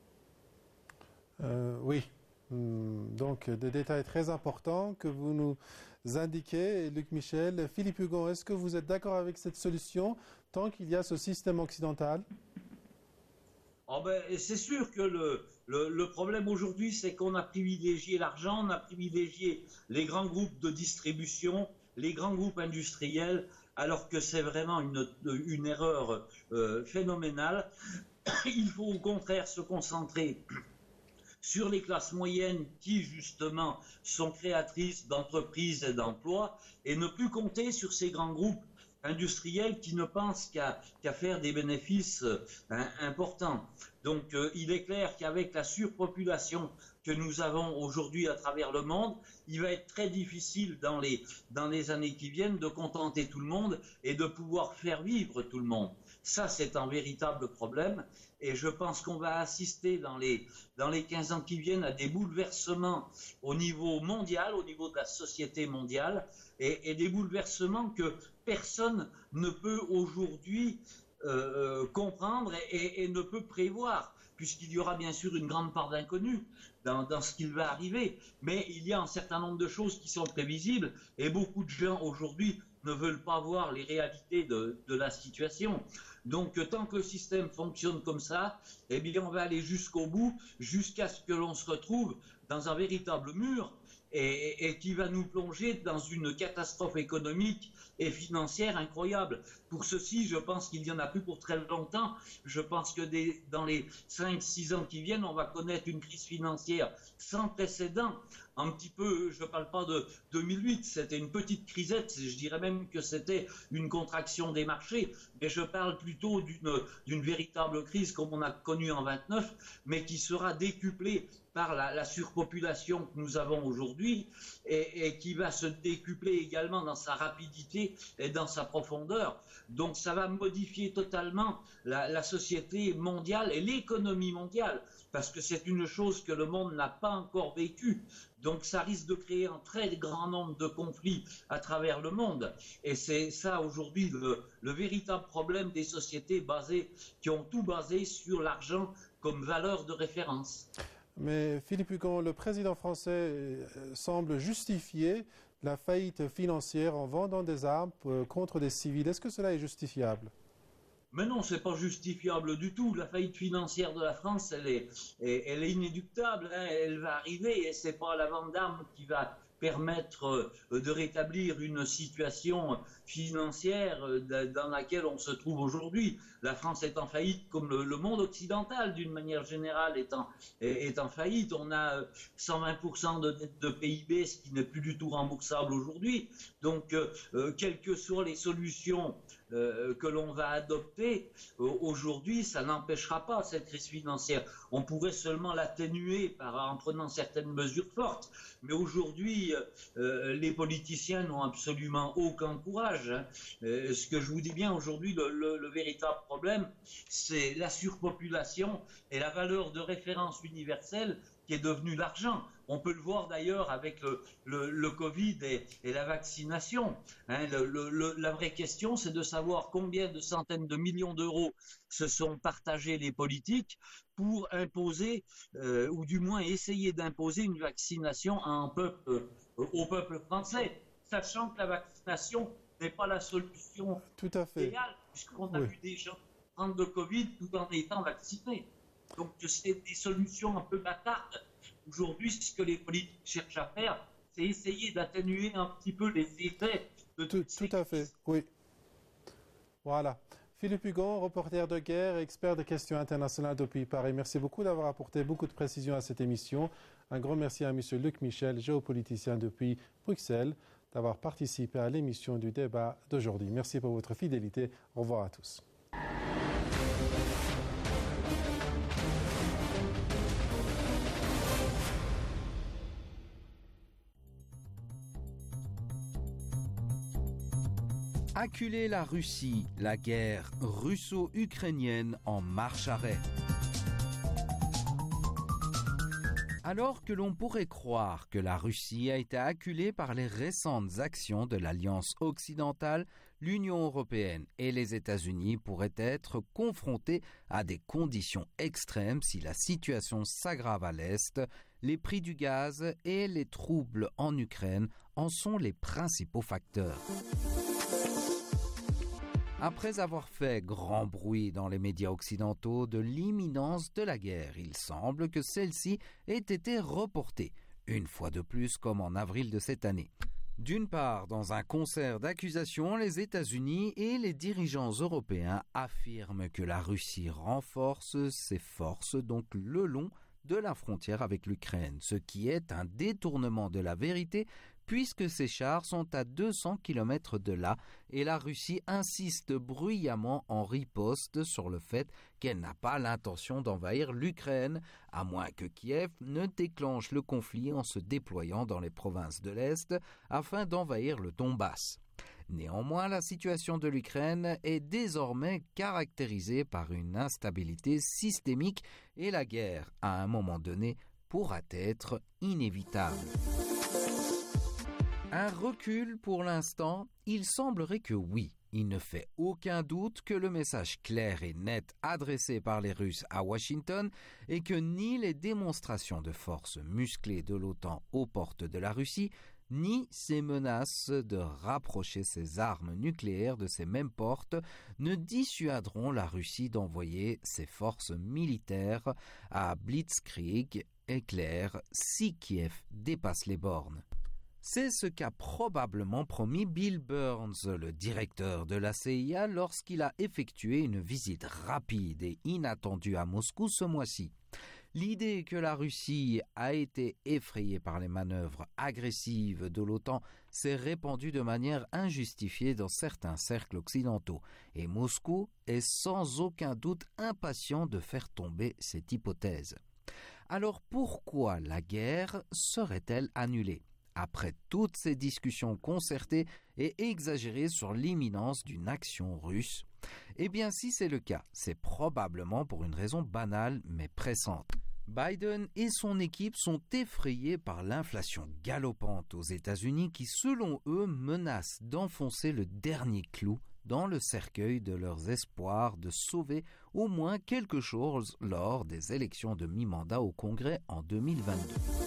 Oui. Donc, des détails très importants que vous nous indiquez, Luc Michel. Philippe Hugon, est-ce que vous êtes d'accord avec cette solution tant qu'il y a ce système occidental? Oh ben, c'est sûr que le problème aujourd'hui, c'est qu'on a privilégié l'argent, on a privilégié les grands groupes de distribution, les grands groupes industriels, alors que c'est vraiment une erreur phénoménale. Il faut au contraire se concentrer sur les classes moyennes qui, justement, sont créatrices d'entreprises et d'emplois, et ne plus compter sur ces grands groupes industriels qui ne pensent qu'à faire des bénéfices importants. Donc, il est clair qu'avec la surpopulation que nous avons aujourd'hui à travers le monde, il va être très difficile dans les années qui viennent de contenter tout le monde et de pouvoir faire vivre tout le monde. Ça, c'est un véritable problème. Et je pense qu'on va assister dans les 15 ans qui viennent à des bouleversements au niveau mondial, au niveau de la société mondiale, et des bouleversements que personne ne peut aujourd'hui comprendre et ne peut prévoir, puisqu'il y aura bien sûr une grande part d'inconnu dans ce qu'il va arriver. Mais il y a un certain nombre de choses qui sont prévisibles, et beaucoup de gens aujourd'hui ne veulent pas voir les réalités de la situation. Donc, tant que le système fonctionne comme ça, eh bien, on va aller jusqu'au bout, jusqu'à ce que l'on se retrouve dans un véritable mur et qui va nous plonger dans une catastrophe économique et financière incroyable. Pour ceci, je pense qu'il n'y en a plus pour très longtemps. Je pense que dans les 5-6 ans qui viennent, on va connaître une crise financière sans précédent. Un petit peu, je ne parle pas de 2008, c'était une petite crisette, je dirais même que c'était une contraction des marchés, mais je parle plutôt d'une véritable crise comme on a connu en 29, mais qui sera décuplée par la surpopulation que nous avons aujourd'hui et qui va se décupler également dans sa rapidité et dans sa profondeur. Donc ça va modifier totalement la société mondiale et l'économie mondiale, parce que c'est une chose que le monde n'a pas encore vécue. Donc ça risque de créer un très grand nombre de conflits à travers le monde. Et c'est ça aujourd'hui le véritable problème des sociétés qui ont tout basé sur l'argent comme valeur de référence. Mais Philippe Hugon, le président français semble justifier la faillite financière en vendant des armes contre des civils. Est-ce que cela est justifiable ? Mais non, c'est pas justifiable du tout. La faillite financière de la France, elle est inéluctable. Hein. Elle va arriver et c'est pas la vente d'armes qui va permettre de rétablir une situation financière dans laquelle on se trouve aujourd'hui. La France est en faillite comme le monde occidental d'une manière générale est en faillite. On a 120% de dette de PIB, ce qui n'est plus du tout remboursable aujourd'hui. Donc, quelles que soient les solutions que l'on va adopter, aujourd'hui, ça n'empêchera pas cette crise financière. On pourrait seulement l'atténuer en prenant certaines mesures fortes. Mais aujourd'hui, les politiciens n'ont absolument aucun courage. Hein. Ce que je vous dis bien aujourd'hui, le véritable problème, c'est la surpopulation et la valeur de référence universelle qui est devenue l'argent. On peut le voir d'ailleurs avec le Covid et la vaccination. Hein, la vraie question, c'est de savoir combien de centaines de millions d'euros se sont partagés les politiques pour imposer, ou du moins essayer d'imposer une vaccination au peuple français, sachant que la vaccination n'est pas la solution idéale, puisqu'on a vu des gens prendre le Covid tout en étant vaccinés. Donc c'est des solutions un peu bâtardes. Aujourd'hui, ce que les politiques cherchent à faire, c'est essayer d'atténuer un petit peu les effets de tout à fait, oui. Voilà. Philippe Hugon, reporter de guerre, expert des questions internationales depuis Paris. Merci beaucoup d'avoir apporté beaucoup de précisions à cette émission. Un grand merci à M. Luc Michel, géopoliticien depuis Bruxelles, d'avoir participé à l'émission du débat d'aujourd'hui. Merci pour votre fidélité. Au revoir à tous. Acculer la Russie, la guerre russo-ukrainienne en marche arrêt. Alors que l'on pourrait croire que la Russie a été acculée par les récentes actions de l'Alliance occidentale, l'Union européenne et les États-Unis pourraient être confrontés à des conditions extrêmes si la situation s'aggrave à l'Est. Les prix du gaz et les troubles en Ukraine en sont les principaux facteurs. Après avoir fait grand bruit dans les médias occidentaux de l'imminence de la guerre, il semble que celle-ci ait été reportée, une fois de plus comme en avril de cette année. D'une part, dans un concert d'accusations, les États-Unis et les dirigeants européens affirment que la Russie renforce ses forces donc le long de la frontière avec l'Ukraine, ce qui est un détournement de la vérité puisque ces chars sont à 200 km de là et la Russie insiste bruyamment en riposte sur le fait qu'elle n'a pas l'intention d'envahir l'Ukraine, à moins que Kiev ne déclenche le conflit en se déployant dans les provinces de l'Est afin d'envahir le Donbass. Néanmoins, la situation de l'Ukraine est désormais caractérisée par une instabilité systémique et la guerre, à un moment donné, pourra être inévitable. Un recul pour l'instant, il semblerait que oui. Il ne fait aucun doute que le message clair et net adressé par les Russes à Washington est que ni les démonstrations de force musclée de l'OTAN aux portes de la Russie, ni ses menaces de rapprocher ses armes nucléaires de ces mêmes portes ne dissuaderont la Russie d'envoyer ses forces militaires à Blitzkrieg éclair si Kiev dépasse les bornes. C'est ce qu'a probablement promis Bill Burns, le directeur de la CIA, lorsqu'il a effectué une visite rapide et inattendue à Moscou ce mois-ci. L'idée que la Russie a été effrayée par les manœuvres agressives de l'OTAN s'est répandue de manière injustifiée dans certains cercles occidentaux, et Moscou est sans aucun doute impatient de faire tomber cette hypothèse. Alors pourquoi la guerre serait-elle annulée ? Après toutes ces discussions concertées et exagérées sur l'imminence d'une action russe, eh bien si c'est le cas, c'est probablement pour une raison banale mais pressante. Biden et son équipe sont effrayés par l'inflation galopante aux États-Unis qui, selon eux, menace d'enfoncer le dernier clou dans le cercueil de leurs espoirs de sauver au moins quelque chose lors des élections de mi-mandat au Congrès en 2022.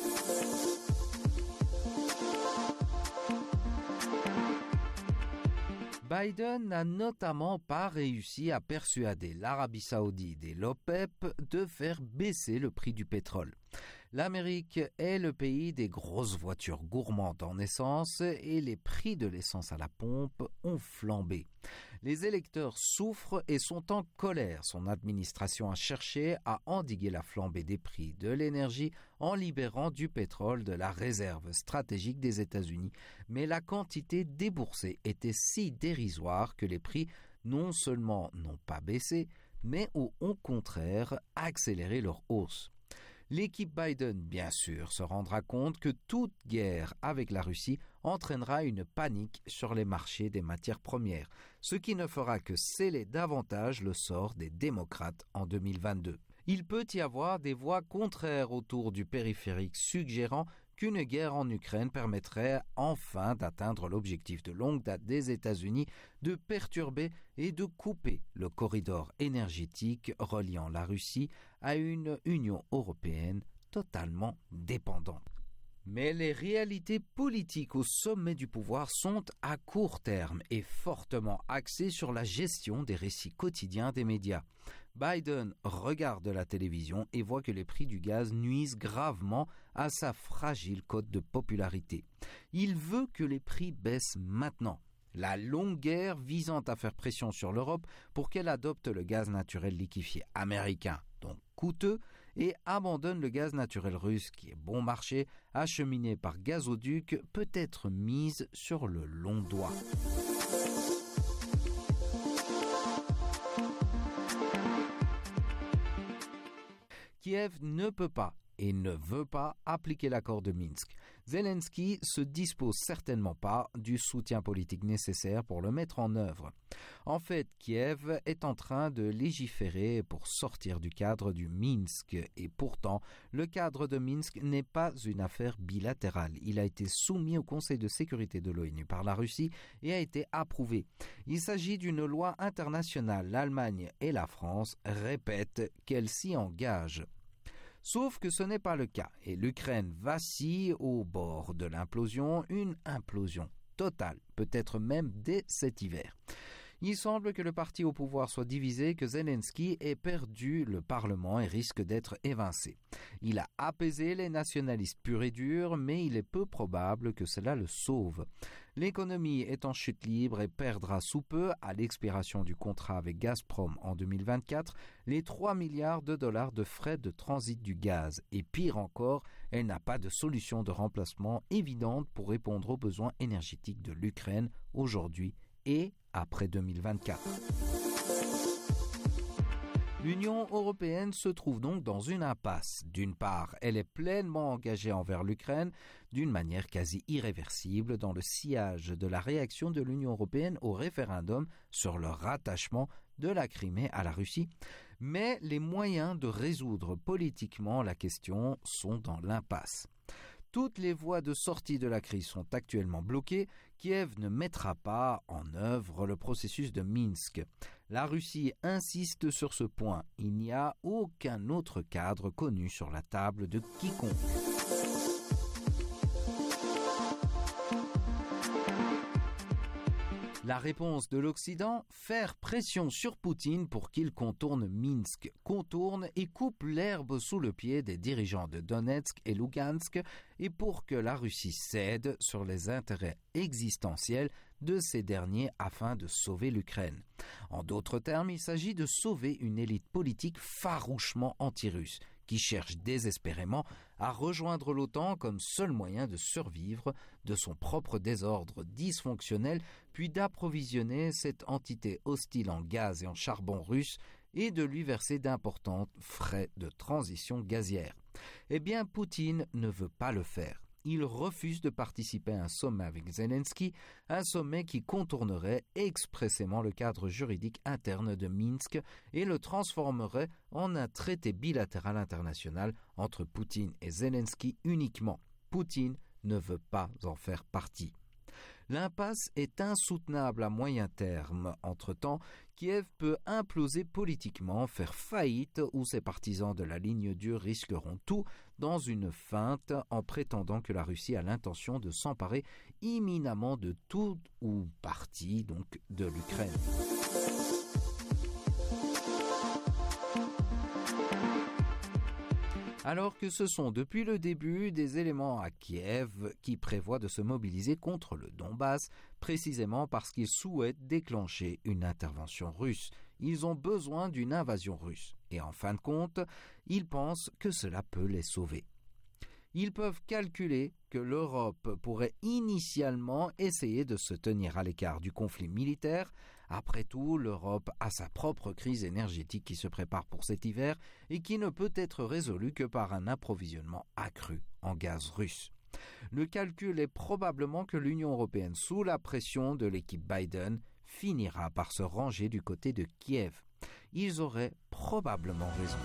Biden n'a notamment pas réussi à persuader l'Arabie Saoudite et l'OPEP de faire baisser le prix du pétrole. L'Amérique est le pays des grosses voitures gourmandes en essence et les prix de l'essence à la pompe ont flambé. Les électeurs souffrent et sont en colère. Son administration a cherché à endiguer la flambée des prix de l'énergie en libérant du pétrole de la réserve stratégique des États-Unis. Mais la quantité déboursée était si dérisoire que les prix non seulement n'ont pas baissé, mais ont au contraire accéléré leur hausse. L'équipe Biden, bien sûr, se rendra compte que toute guerre avec la Russie entraînera une panique sur les marchés des matières premières, ce qui ne fera que sceller davantage le sort des démocrates en 2022. Il peut y avoir des voix contraires autour du périphérique suggérant qu'une guerre en Ukraine permettrait enfin d'atteindre l'objectif de longue date des États-Unis de perturber et de couper le corridor énergétique reliant la Russie à une Union européenne totalement dépendante. Mais les réalités politiques au sommet du pouvoir sont à court terme et fortement axées sur la gestion des récits quotidiens des médias. Biden regarde la télévision et voit que les prix du gaz nuisent gravement à sa fragile cote de popularité. Il veut que les prix baissent maintenant. La longue guerre visant à faire pression sur l'Europe pour qu'elle adopte le gaz naturel liquéfié américain, donc coûteux, et abandonne le gaz naturel russe qui est bon marché, acheminé par gazoduc, peut être mise sur le long doigt. Kiev ne peut pas et ne veut pas appliquer l'accord de Minsk. Zelensky se dispose certainement pas du soutien politique nécessaire pour le mettre en œuvre. En fait, Kiev est en train de légiférer pour sortir du cadre du Minsk et pourtant, le cadre de Minsk n'est pas une affaire bilatérale. Il a été soumis au Conseil de sécurité de l'ONU par la Russie et a été approuvé. Il s'agit d'une loi internationale. L'Allemagne et la France répètent qu'elles s'y engagent. Sauf que ce n'est pas le cas et l'Ukraine vacille au bord de l'implosion, une implosion totale, peut-être même dès cet hiver. Il semble que le parti au pouvoir soit divisé, que Zelensky ait perdu le Parlement et risque d'être évincé. Il a apaisé les nationalistes purs et durs, mais il est peu probable que cela le sauve. L'économie est en chute libre et perdra sous peu, à l'expiration du contrat avec Gazprom en 2024, les 3 milliards de dollars de frais de transit du gaz. Et pire encore, elle n'a pas de solution de remplacement évidente pour répondre aux besoins énergétiques de l'Ukraine aujourd'hui et après 2024. L'Union européenne se trouve donc dans une impasse. D'une part, elle est pleinement engagée envers l'Ukraine d'une manière quasi irréversible dans le sillage de la réaction de l'Union européenne au référendum sur le rattachement de la Crimée à la Russie. Mais les moyens de résoudre politiquement la question sont dans l'impasse. Toutes les voies de sortie de la crise sont actuellement bloquées. Kiev ne mettra pas en œuvre le processus de Minsk. La Russie insiste sur ce point. Il n'y a aucun autre cadre connu sur la table de quiconque. La réponse de l'Occident, faire pression sur Poutine pour qu'il contourne Minsk, contourne et coupe l'herbe sous le pied des dirigeants de Donetsk et Lugansk et pour que la Russie cède sur les intérêts existentiels de ces derniers afin de sauver l'Ukraine. En d'autres termes, il s'agit de sauver une élite politique farouchement anti-russe qui cherche désespérément à rejoindre l'OTAN comme seul moyen de survivre de son propre désordre dysfonctionnel, puis d'approvisionner cette entité hostile en gaz et en charbon russe et de lui verser d'importants frais de transition gazière. Eh bien, Poutine ne veut pas le faire. Il refuse de participer à un sommet avec Zelensky, un sommet qui contournerait expressément le cadre juridique interne de Minsk et le transformerait en un traité bilatéral international entre Poutine et Zelensky uniquement. Poutine ne veut pas en faire partie. L'impasse est insoutenable à moyen terme. Entre-temps, Kiev peut imploser politiquement, faire faillite ou ses partisans de la ligne dure risqueront tout dans une feinte en prétendant que la Russie a l'intention de s'emparer imminemment de tout ou partie donc de l'Ukraine. Alors que ce sont depuis le début des éléments à Kiev qui prévoient de se mobiliser contre le Donbass, précisément parce qu'ils souhaitent déclencher une intervention russe. Ils ont besoin d'une invasion russe et en fin de compte, ils pensent que cela peut les sauver. Ils peuvent calculer que l'Europe pourrait initialement essayer de se tenir à l'écart du conflit militaire. Après tout, l'Europe a sa propre crise énergétique qui se prépare pour cet hiver et qui ne peut être résolue que par un approvisionnement accru en gaz russe. Le calcul est probablement que l'Union européenne, sous la pression de l'équipe Biden, finira par se ranger du côté de Kiev. Ils auraient probablement raison.